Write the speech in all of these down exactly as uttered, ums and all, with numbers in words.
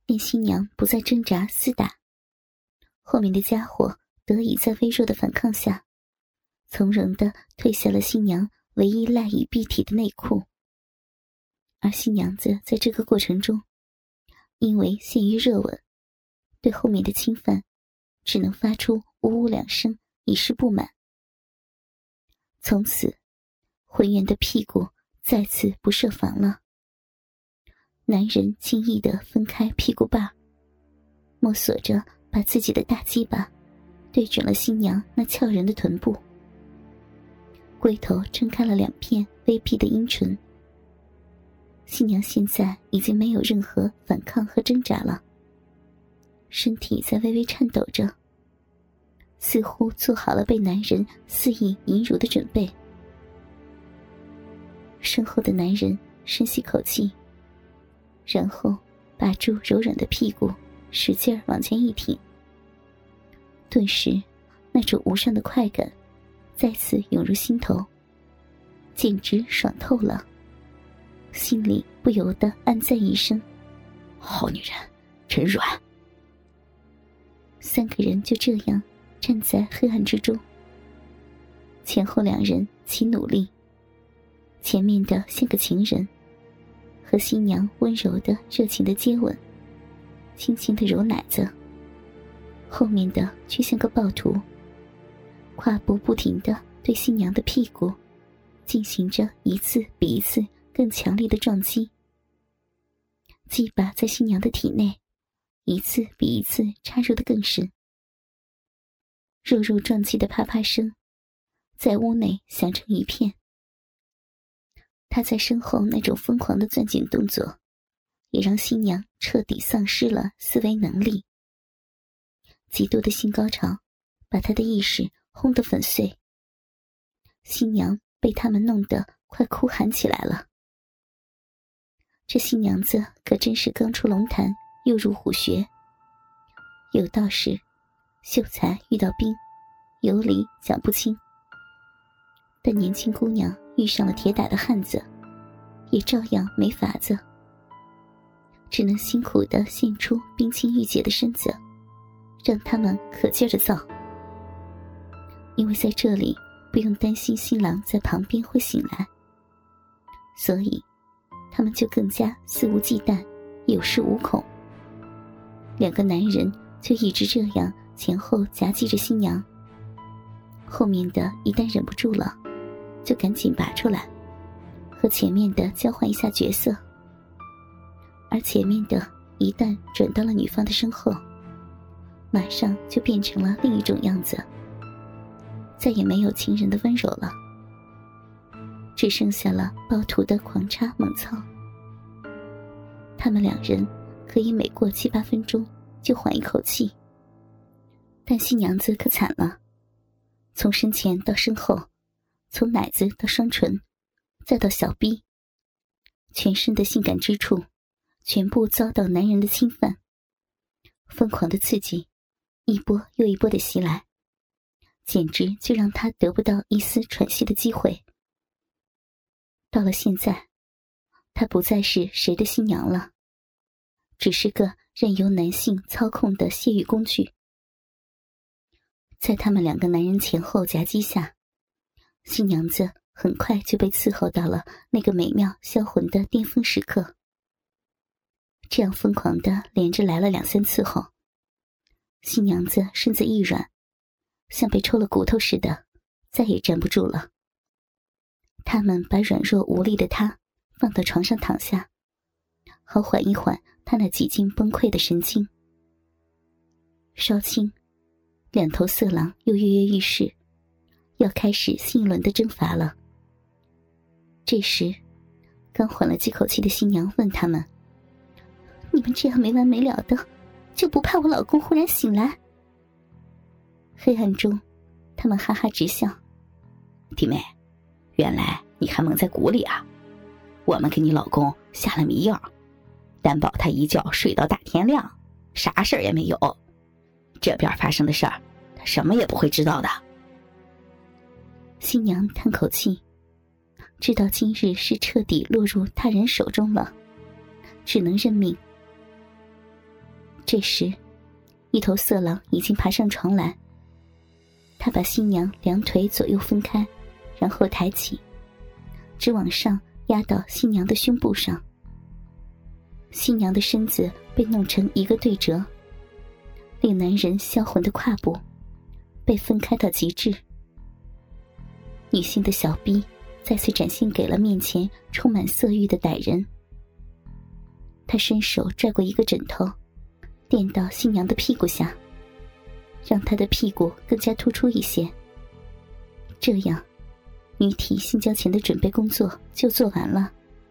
见新娘不再挣扎厮打，后面的家伙得以在微弱的反抗下，从容地褪下了新娘唯一赖以蔽体的内裤。而新娘子在这个过程中，因为陷于热吻，对后面的侵犯只能发出呜呜两声以示不满。从此浑圆的屁股再次不设防了。男人轻易地分开屁股把，摸索着把自己的大鸡巴对准了新娘那俏人的臀部，龟头撑开了两片微闭的阴唇。新娘现在已经没有任何反抗和挣扎了，身体在微微颤抖着，似乎做好了被男人肆意淫辱的准备。身后的男人深吸口气，然后把住柔软的屁股使劲往前一挺，顿时那种无上的快感再次涌入心头，简直爽透了，心里不由得暗赞一声： 好女人，真软。 三个人就这样站在黑暗之中，前后两人齐努力，前面的像个情人，和新娘温柔的热情的接吻，轻轻的揉奶子，后面的却像个暴徒，胯部不停的对新娘的屁股进行着一次比一次更强烈的撞击，鸡巴在新娘的体内一次比一次插入的更深，肉肉撞击的啪啪声在屋内响成一片。他在身后那种疯狂的攥紧动作，也让新娘彻底丧失了思维能力。极度的性高潮把她的意识轰得粉碎，新娘被他们弄得快哭喊起来了。这新娘子可真是刚出龙潭又入虎穴，有道是秀才遇到兵，有理讲不清。但年轻姑娘遇上了铁打的汉子，也照样没法子，只能辛苦地献出冰清玉洁的身子，让他们可劲儿地造。因为在这里不用担心新郎在旁边会醒来，所以他们就更加肆无忌惮，有恃无恐。两个男人就一直这样前后夹击着新娘，后面的一旦忍不住了，就赶紧拔出来，和前面的交换一下角色。而前面的一旦转到了女方的身后，马上就变成了另一种样子，再也没有情人的温柔了，只剩下了暴徒的狂插猛操。他们两人可以每过七八分钟就缓一口气，但新娘子可惨了，从身前到身后，从奶子到双唇，再到小臂，全身的性感之处全部遭到男人的侵犯。疯狂的刺激一波又一波的袭来，简直就让他得不到一丝喘息的机会。到了现在，她不再是谁的新娘了，只是个任由男性操控的泄欲工具。在他们两个男人前后夹击下，新娘子很快就被伺候到了那个美妙销魂的巅峰时刻。这样疯狂的连着来了两三次后，新娘子身子一软，像被抽了骨头似的，再也站不住了。他们把软弱无力的她放到床上躺下，好缓一缓她那几近崩溃的神经。稍轻，两头色狼又跃跃欲试，要开始新一轮的征伐了。这时，刚缓了几口气的新娘问他们：“你们这样没完没了的，就不怕我老公忽然醒来？”黑暗中，他们哈哈直笑：“ 弟妹，原来你还蒙在鼓里啊！我们给你老公下了迷药，担保他一觉睡到大天亮，啥事儿也没有。这边发生的事儿，他什么也不会知道的。” 新娘叹口气，知道今日是彻底落入他人手中了，只能认命。 这时，一头色狼已经爬上床来。他把新娘两腿左右分开，然后抬起，直往上压到新娘的胸部上。新娘的身子被弄成一个对折，令男人销魂的胯部被分开到极致。女性的小臂再次展现给了面前充满色欲的歹人。他伸手拽过一个枕头，垫到新娘的屁股下，让她的屁股更加突出一些。这样，女体性交前的准备工作就做完了。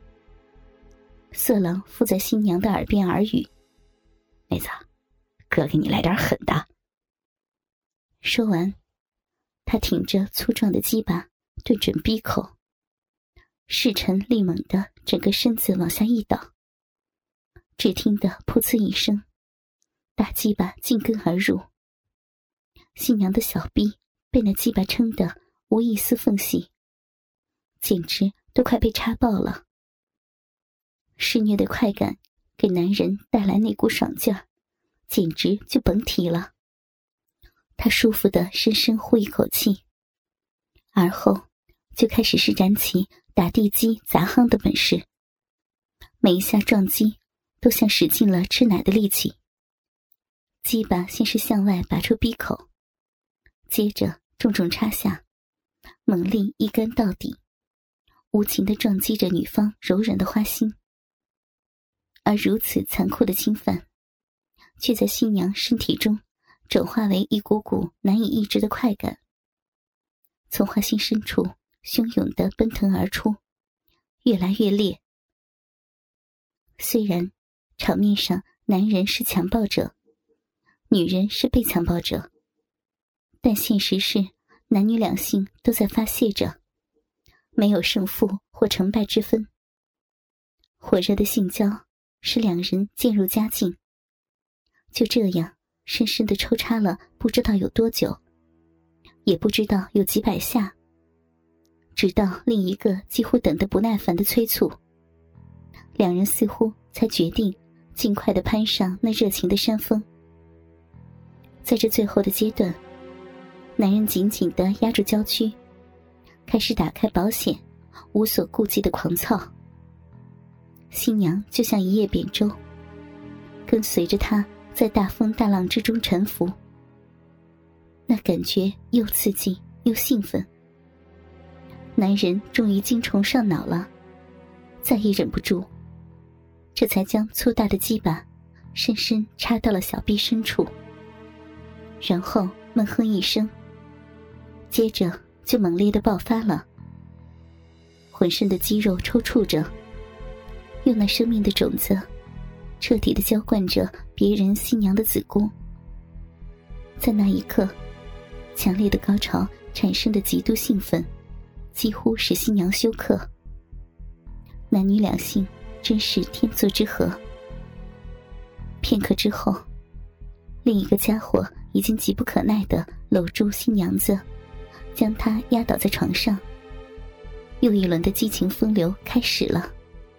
色狼附在新娘的耳边耳语：“ 妹子，哥给你来点狠的。” 说完，他挺着粗壮的鸡巴对准逼口，势沉力猛的整个身子往下一倒。只听得噗呲一声，大鸡巴进根而入。新娘的小臂被那鸡巴撑得无一丝缝隙，简直都快被插爆了。施虐的快感给男人带来那股爽劲儿，简直就甭提了。他舒服地深深呼一口气，而后就开始施展起打地基砸夯的本事。每一下撞击都像使尽了吃奶的力气。鸡巴先是向外拔出逼口，接着重重插下，猛力一干到底，无情地撞击着女方柔软的花心。而如此残酷的侵犯，却在新娘身体中转化为一股股难以抑制的快感，从花心深处汹涌地奔腾而出，越来越烈。虽然场面上男人是强暴者，女人是被强暴者，但现实是男女两性都在发泄着，没有胜负或成败之分。火热的性交使两人渐入佳境，就这样深深地抽插了不知道有多久，也不知道有几百下，直到另一个几乎等得不耐烦的催促，两人似乎才决定尽快地攀上那热情的山峰。在这最后的阶段，男人紧紧地压住娇躯，开始打开保险，无所顾忌的狂操。新娘就像一叶扁舟，跟随着他在大风大浪之中沉浮。那感觉又刺激又兴奋。男人终于精虫上脑了，再也忍不住，这才将粗大的鸡巴深深插到了小臂深处，然后闷哼一声，接着就猛烈地爆发了。浑身的肌肉抽搐着，用那生命的种子彻底地浇灌着别人新娘的子宫。在那一刻，强烈的高潮产生的极度兴奋几乎使新娘休克。男女两性真是天作之合。片刻之后，另一个家伙已经急不可耐地搂住新娘子，将她压倒在床上。又一轮的激情风流开始了。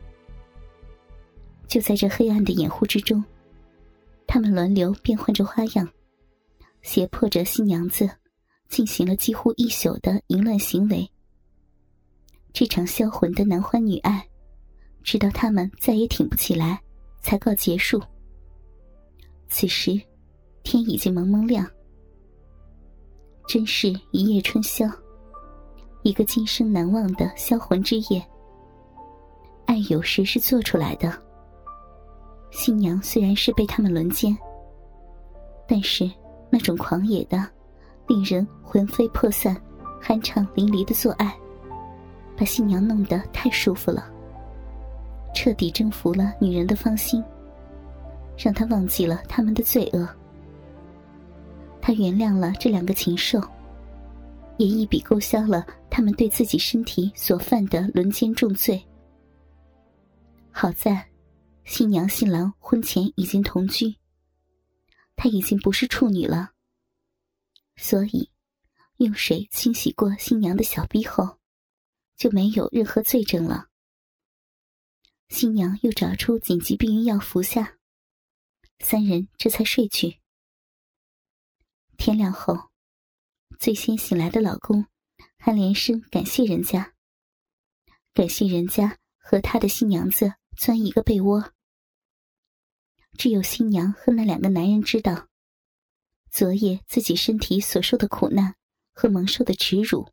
就在这黑暗的掩护之中，他们轮流变换着花样，胁迫着新娘子进行了几乎一宿的淫乱行为。这场销魂的男欢女爱，直到他们再也挺不起来，才告结束。此时，天已经蒙蒙亮。真是一夜春宵，一个今生难忘的销魂之夜。爱有时是做出来的。新娘虽然是被他们轮奸，但是那种狂野的、令人魂飞魄散、酣畅淋漓的做爱，把新娘弄得太舒服了，彻底征服了女人的芳心，让她忘记了他们的罪恶。她原谅了这两个禽兽，也一笔勾销了他们对自己身体所犯的轮奸重罪。好在新娘新郎婚前已经同居，她已经不是处女了，所以用水清洗过新娘的小逼后，就没有任何罪证了。新娘又找出紧急避孕药服下， 三人这才睡去。天亮后，最先醒来的老公还连声感谢人家，感谢人家和他的新娘子钻一个被窝。只有新娘和那两个男人知道，昨夜自己身体所受的苦难和蒙受的耻辱。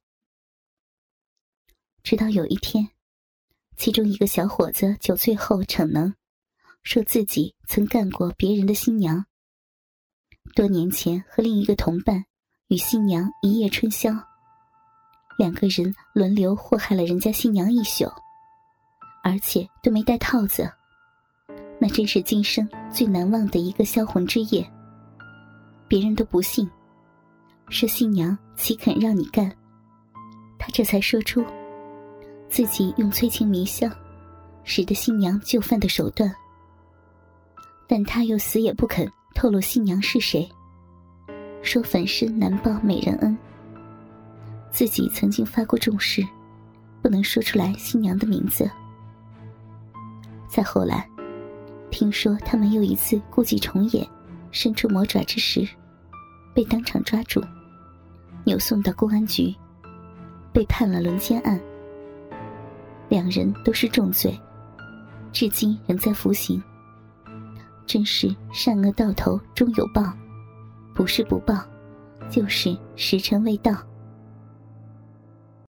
直到有一天，其中一个小伙子酒醉后逞能，说自己曾干过别人的新娘，多年前和另一个同伴与新娘一夜春宵，两个人轮流祸害了人家新娘一宿，而且都没戴套子，那真是今生最难忘的一个销魂之夜。别人都不信，说新娘岂肯让你干，他这才说出自己用催情迷香使得新娘就范的手段，但他又死也不肯透露新娘是谁，说粉身难报美人恩，自己曾经发过重誓，不能说出来新娘的名字。再后来听说他们又一次故伎重演伸出魔爪之时，被当场抓住，扭送到公安局，被判了轮奸案。两人都是重罪，至今仍在服刑。真是善恶到头终有报，不是不报，就是时辰未到。